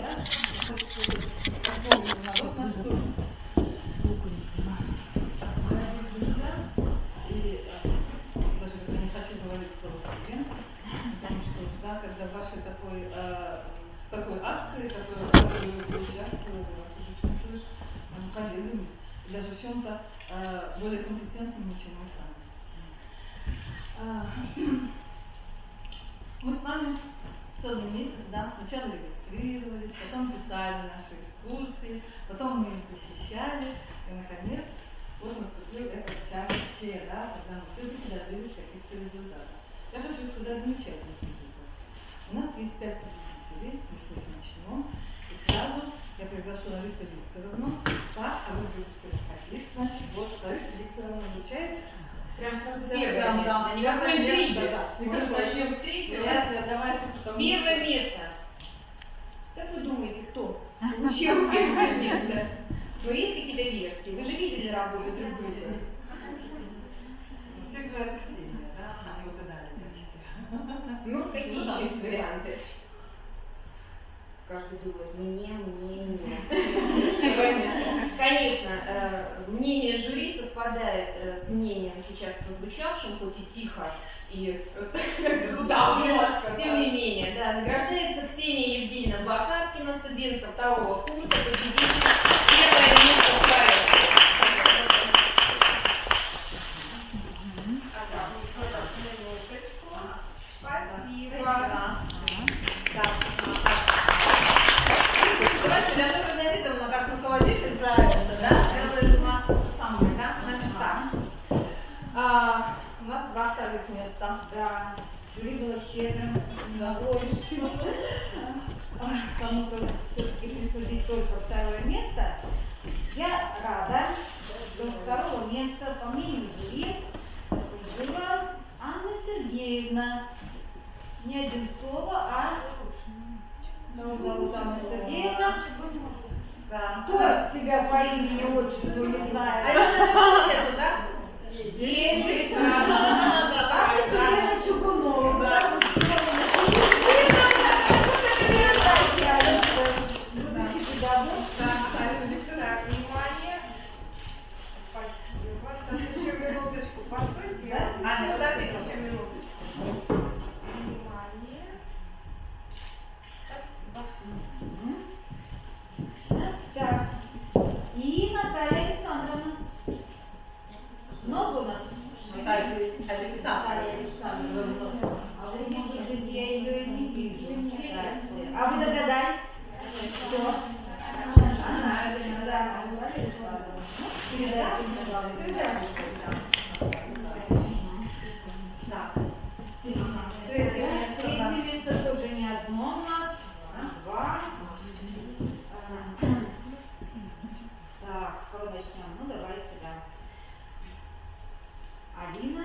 Когда вашей такой акции, которая участвует, чувствуешь коллегами, даже в чем-то более компетентными, чем мы сами. Мы с вами целый месяц, да, сначала регистрировались, потом писали наши экскурсии, потом мы их защищали, и наконец вот наступил этот час вчера, когда мы все-таки добились каких-то результатов. Я хочу сказать замечательный результат. У нас есть 5 победителей, мы с них начнем. И сразу я приглашу Ларису Викторовну. Так, а вы будете выходить. Значит, вот Лариса Викторовна обучает. Прям сразу первое место. Не какой интриги. Мы начнем с третьего. Первое место. Как вы думаете, кто получил первое место? Но есть какие-то версии? Вы же видели работу друг друга. Все говорят Ксения, да? Они угадали почти. Ну, какие есть варианты? Каждый думает, мне. Конечно, мнение жюри совпадает с мнением сейчас прозвучавшим, хоть и тихо, и сдавлено, тем не менее. Да, награждается Ксения Евгеньевна Бакаркина, студентка 2-го курса, победитель первое место в проекте. Леонора Леонидовна, как руководитель проекта, да, это результат самый, да? Значит так. У нас 2 вторых места. Да. Жюри было щедрым, многообещим. Кому-то все-таки присудить только 2-е место. Я рада, что 2-го места, по мнению жюри, заслужила Анна Сергеевна. Не Одинцова, а кого зовут Анна Сергеевна? Да. Кто себя по имени и отчеству не знает? А это да? Есть. Анна Сергеевна Чугунова. Да. Будущий педагог. Виктора, внимание. Спасибо. Сейчас еще минуточку. Постойте. Аня, подождите еще минуточку. Так, и Наталья Александровна. Много у нас? Наталья Александровна. А вы, может быть, я ее и не вижу. А вы догадались? Кто? Она, да, третье место тоже не одно у нас. 2. Так, кого начнем? Ну, давайте, да. Алина.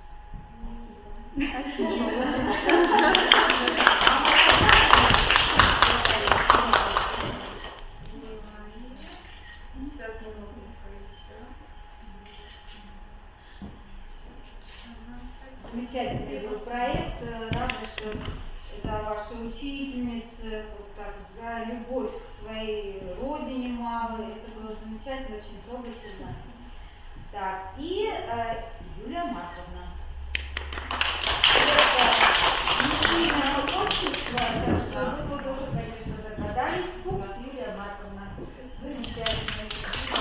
Сейчас минуточку еще. Замечательный был проект. Рада, что это ваши учительницы, вот так, за любовь к своей родине мамы. Это было замечательно, очень трогательно. Так, и Юлия Марковна. Это единое общество, так что вы тоже, конечно, догадались. Фукс Юлия Марковна. Замечательно.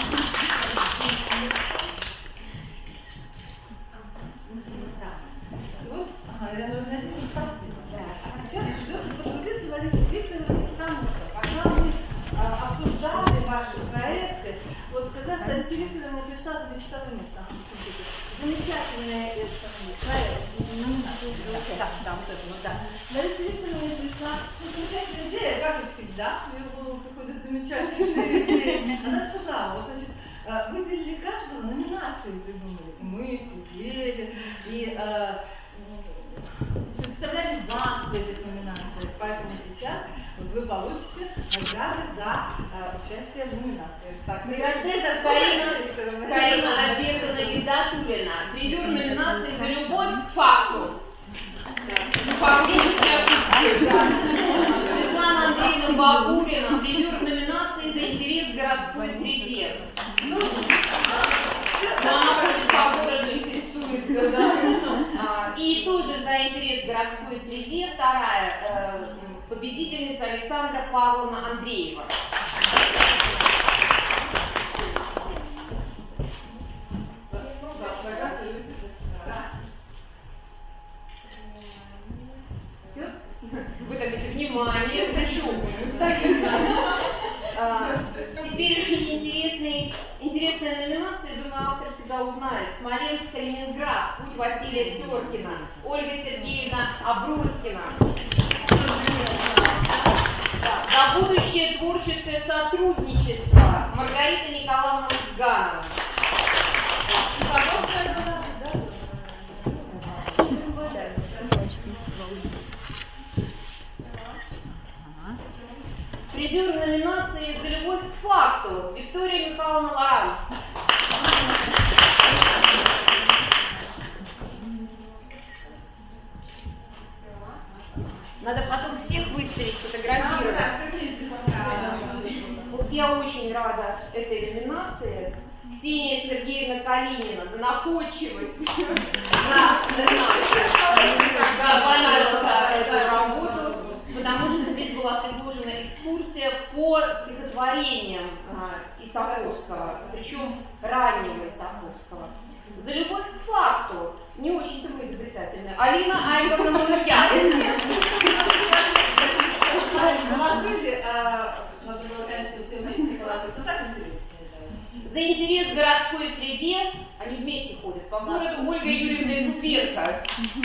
Вот, Леонора Владимировна, спасибо. А сейчас ждет потрудиться Лариса Викторовна, потому что пока мы обсуждали ваши проекты, вот когда Лариса Викторовна пришла за 2-е место, замечательный проект, да, вот это вот, да. Лариса Викторовна пришла, замечательная идея, как и всегда, в ее голову приходят замечательные идеи. Она сказала, вот, значит, выделили каждого, номинации придумали. И мы сидели, и представляли вас в этих номинациях. Поэтому сейчас вот вы получите награды за участие в номинациях. Так, награждается Карина Альбертовна Визатуллина. Призер номинации за любовь к факту. Фактически отсутствует. Светлана Андреевна Полина Бабурина, призер номинации «За интерес в городской среде». Ну, она по городу интересуется, да. И тоже «За интерес в городской среде» вторая победительница Александра Павловна Андреева. Вы так говорите, внимание, теперь очень интересная номинация, думаю, автор всегда узнает. Смоленск, Ленинград, путь Василия Теркина, Ольга Сергеевна Аброськина. За будущее творческое сотрудничество Маргарита Николаевна Узганова. Призер номинации «За любовь к факту» Виктория Михайловна Ларан. Надо потом всех выставить, фотографировать. Вот я очень рада этой номинации. Ксения Сергеевна Калинина за находчивость. Понравилась эту работу, потому что здесь была предложена экскурсия по стихотворениям Исаковского, причем раннего Исаковского. За любовь к факту. Не очень-то вы изобретательная. Алина Айковна Манукян. За интерес в городской среде, они вместе ходят по городу, Ольга Юрьевна Тупенко.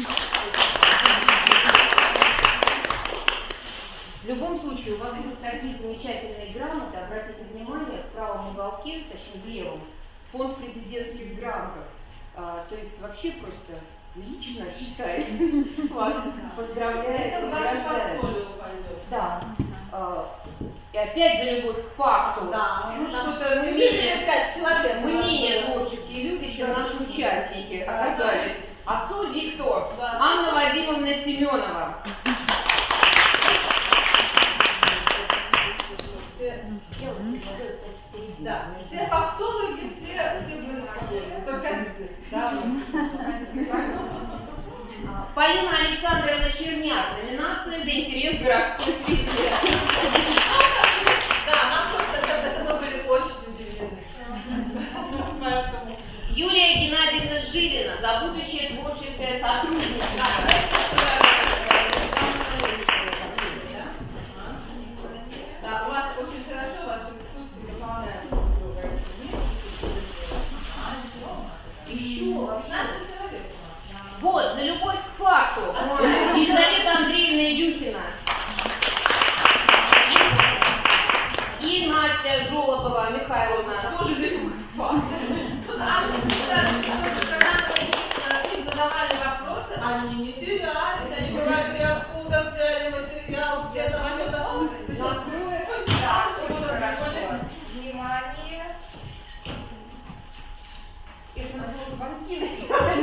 В любом случае, у вас будут такие замечательные грамоты, обратите внимание, в правом уголке, точнее в левом, фонд президентских грантов. То есть вообще просто лично считаю, вас поздравляет, награждает. Да. И опять за любовь к факту. Да, ну, что-то мы менее творческие люди, чем наши участники оказались. А судьи кто? Да. Анна Вадимовна Семенова. Да, все фактологи, все только да. Полина Александровна Черняк, номинация «За интерес в городской среде». Да, нам просто это мы были очень удивлены. Юлия Геннадьевна Жилина за будущее творческое сотрудничество. Да, у вас очень хорошо, ваши экскурсии выполняют. Еще 15 человек. Вот, за любовь к факту. Елизавета Андреевна Илюхина. И Настя Жолобова Михайловна. Тоже за любовь к факту. Когда им задавали вопросы, они не терялись, они говорили, откуда взяли материал, где самолета. Внимание. Это надо было банкировать.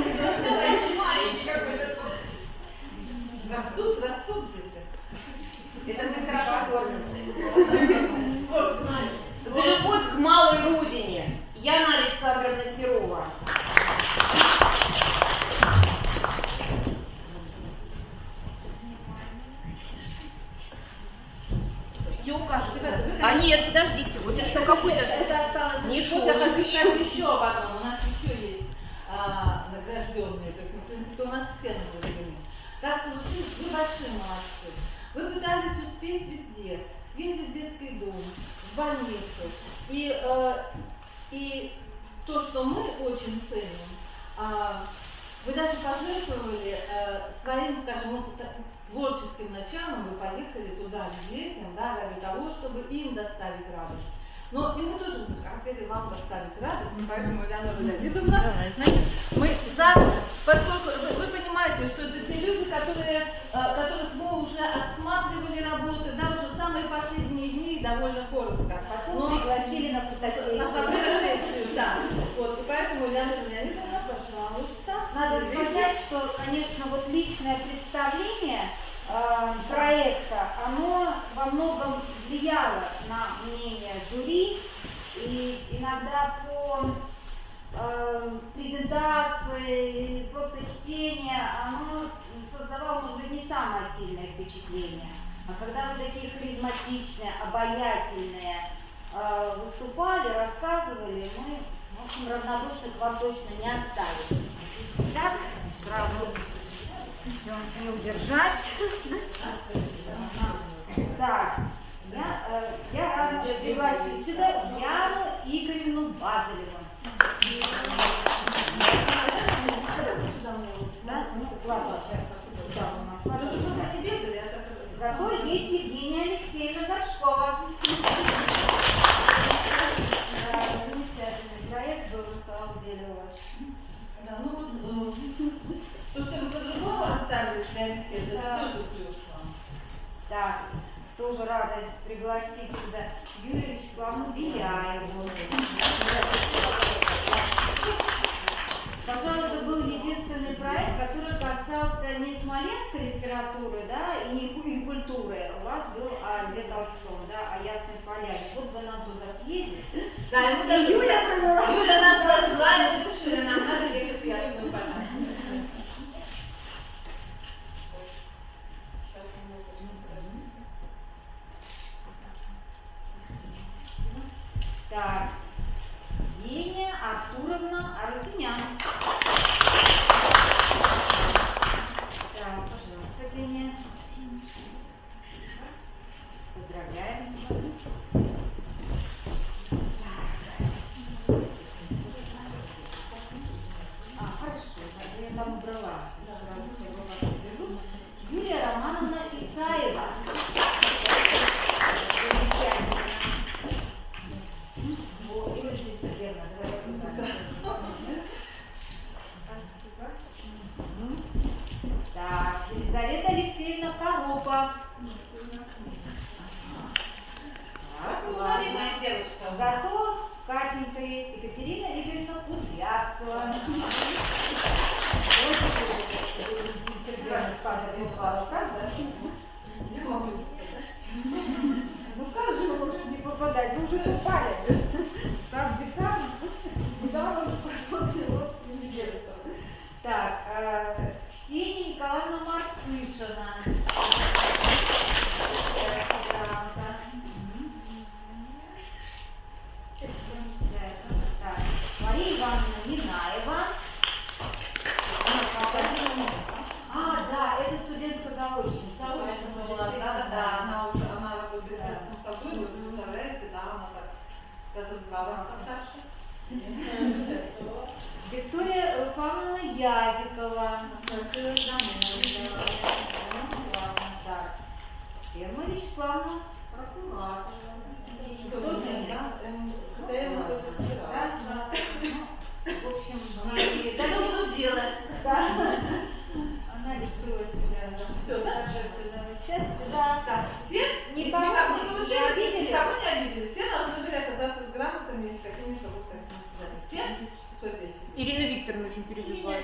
Растут дети. Это вы хорошо кормите. За любовь к малой родине. Яна Александровна Серова. Все, кажется. А нет, подождите, вот еще какой-то мешочек. Еще в одном. У нас еще есть награжденные. То есть, в принципе, у нас все награждены. Так получилось, вы большие молодцы. Вы пытались успеть везде. Съездить в детский дом, в больницу. И то, что мы очень ценим, вы даже пожертвовали своим, скажем, вот, творческим началом, вы поехали туда к детям, да, ради того, чтобы им доставить радость. Но и мы тоже хотели вам доставить радость, поэтому, Леонора Леонидовна, мы поскольку вы понимаете, что это те люди, которых мы уже отсматривали работы, да, уже в самые последние дни, довольно коротко. Потом пригласили на фотосессию. Да, вот, и поэтому, Леонора Леонидовна, пожалуйста. Надо сказать, что, конечно, вот личное представление проекта, оно во многом влияло на мнение жюри, и иногда по презентации, просто чтение, оно создавало, может быть, не самое сильное впечатление. А когда вы такие харизматичные, обаятельные выступали, рассказывали, мы, в общем, равнодушных вам точно не оставили. Так, сразу не удержать. Так, я рада пригласить сюда Яну Игоревну Базареву. Да? Ладно, сейчас зато есть Евгения Алексеевна Горшкова. Замечательный проект был на самом деле у вас. Да, ну вот, то, что вы по-другому расставили приоритеты, это тоже плюс вам. Так, тоже рада пригласить сюда Юлию Вячеславовну Беляеву. Пожалуй, это был единственный проект, который касался не смоленской литературы, да, и не культуры. У вас был о Льве Толстом, да, о Ясной Поляне. Вот бы нам туда съездить. Да, и даже Юля нас зажгла, и мы решили, нам надо ехать в Ясную Поляну. Так, Евгения Артуровна Арутюнян. Так, пожалуйста, Евгения. Поздравляем с вами. Хорошо, я там убрала. Юлия Романовна Исаева. Так, Елизавета Алексеевна Коропа. Любимая девушка. Зато Катенька есть, Екатерина Игоревна Кудрявцева. Правда? Не могу. Ну как же вы можете не попадать? Вы уже попали. Как декан, куда вам спокойно не делится. Так, Ксения Николаевна Марцишина. Так, Мария Ивановна Минаева. Да, это студентка-заочница. Да, она работает в консультации, вы представляете, да, она так, скажем, 2 раза постарше. Виктория Руслановна Язикова. Так, Ирма Вячеславовна Прокуратова. Тоже, да? В общем, Что буду делать? да. Она решила себя Все, да? торжественного участия. Да. Так, все Никого не обидели? Никого не обидели. Все должны были оказаться с грамотами и с какими-то вот все, кто здесь. Ирина Викторовна очень переживает.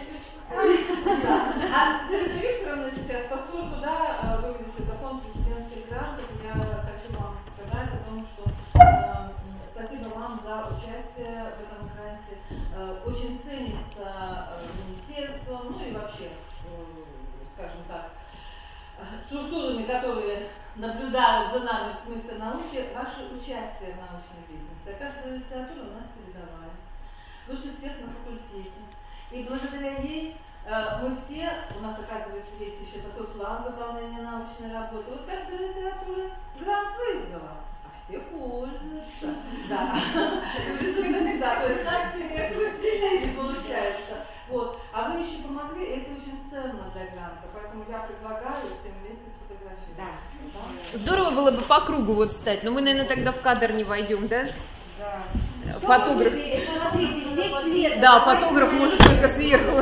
А Ирина Викторовна сейчас, поскольку да, вывели светофон президентских грантов, я хочу вам сказать о том, что спасибо вам за участие в этом гранте. Очень ценится министерством, ну и вообще, скажем так, структурами, которые наблюдают за нами в смысле науки, ваше участие в научной деятельности. Каждую литературу у нас передавали. Лучше всех на факультете. И благодаря ей мы все, у нас, оказывается, есть еще такой план выполнения научной работы. Вот каждая литература грант выиграла, а все пользуются. Да. Да, то есть так себе разделили, получается. Вот. А вы еще помогли, это очень ценно для гранта, поэтому я предлагаю всем вместе сфотографировать. Да. Здорово было бы по кругу вот встать, но мы, наверное, тогда в кадр не войдем, да? Да. Фотограф. Смотрите, здесь свет. Да, фотограф может только сверху.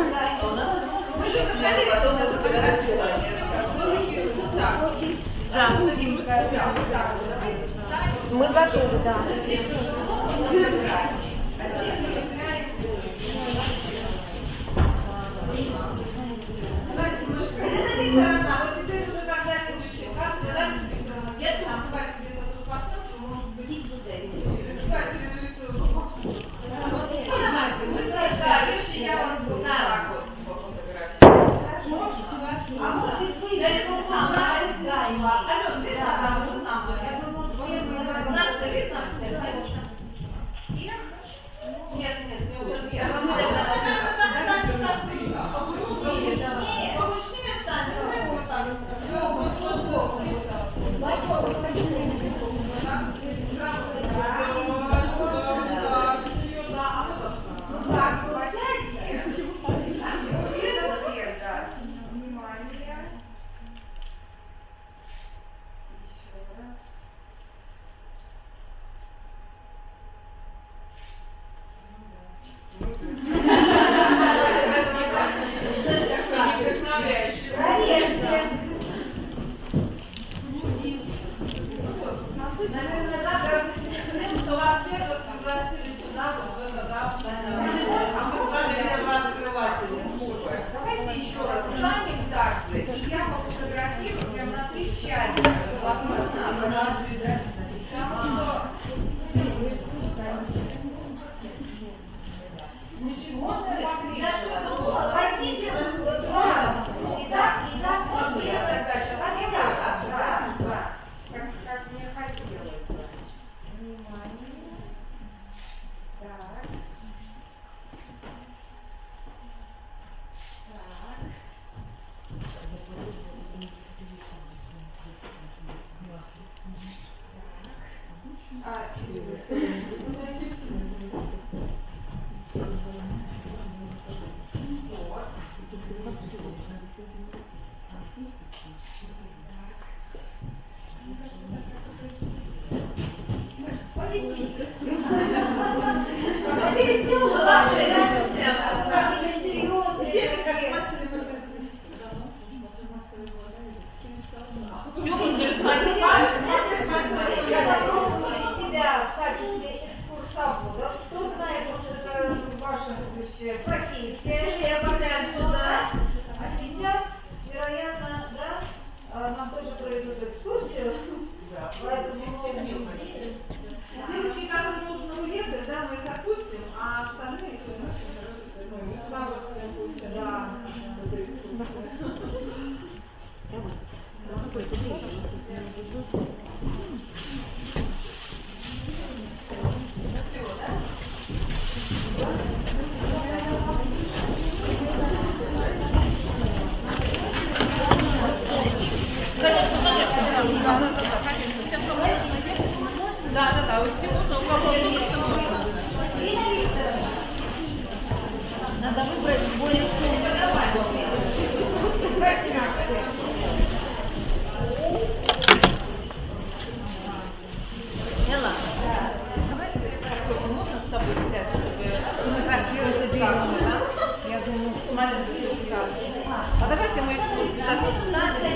Да, мы готовы, да. Ирина Викторовна, вот теперь уже когда добавить где-то тут процент, может быть, Идите сюда. Я вас буду так вот пофотографировать. А может быть, вы Я думаю, нет, побочнее станет. Так, сядьте. Внимание. Наверное, надо тем, что вас первых пригласили сюда, вот в это, да, а мы с вами первооткрыватели. Давайте еще раз станем так же, и я пофотографирую прям на 3 части. Можно поближе. возьмите два. И так, можно. Я задача. Как мне хотелось. Внимание. Так. Я попробую себя в качестве экскурсовода. Кто знает, вот это ваша профессия. Я пока туда. А сейчас, вероятно, да, нам тоже проведут экскурсию. Девочки, кому нужно уехать, да, мы их отпустим, а остальные, кто не очень мы с удовольствием пустим. Да. Да, у всего, у кого нужно. Надо выбрать более темный. Элла, давайте, можно с тобой взять, чтобы мы копировали заберем, да? Я думаю, маленький указ. А давайте мы так встанем.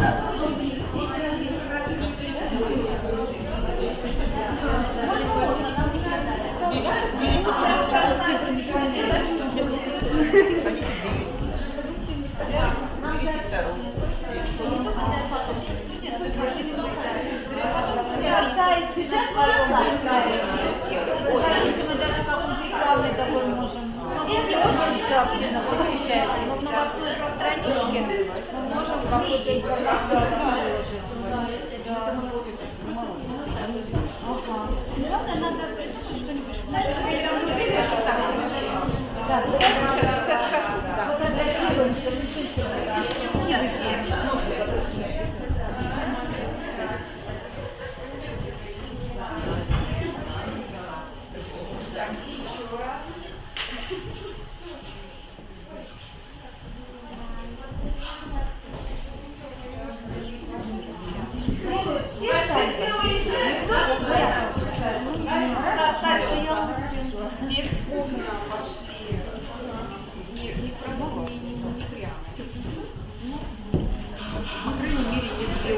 Сейчас мы даже какой-то рекламный такой можем. Это не очень шапкина посвящается, но в новостной страничке мы можем какую-то информацию выложить. Главное, надо придумать что-нибудь. Да, фотографируемся. Здесь окна пошли не прямо. По крайней мере, если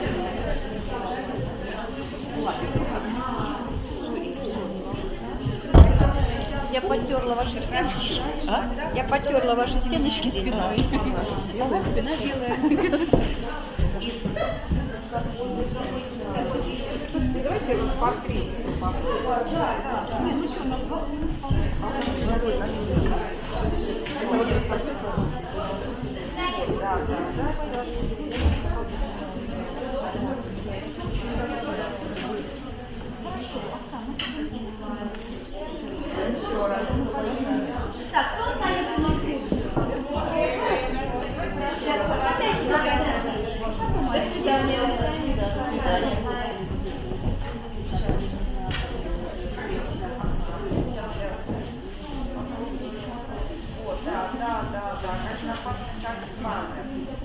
Я подтерла ваши стеночки. Я подтерла ваши стеночки спиной. А у вас спина белая. Давайте его в портрете. Не, ну что, на 20 минут вполне. Так, кто останется на кухне? Сейчас хватайте на до свидания. Да, конечно, как с мамой.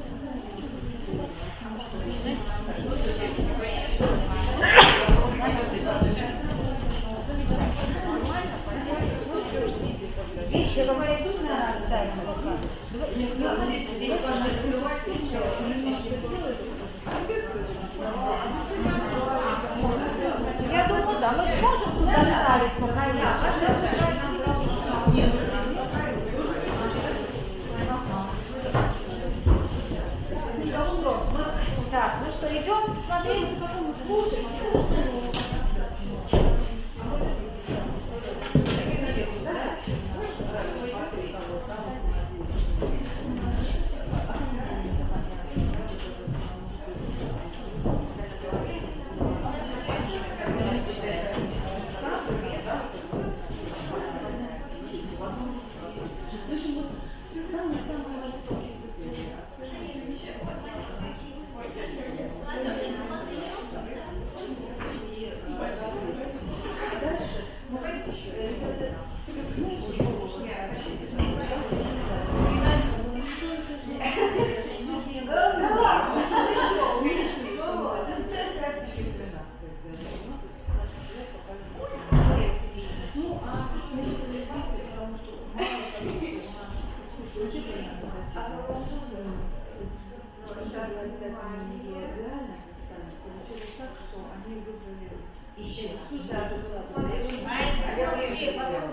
Вещи пойду на оставим пока. Я думаю, да, мы сможем туда ставить пока я. Так, ну что, идем смотреть, потом слушать.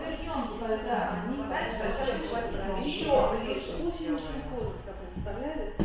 Еще лишь представляли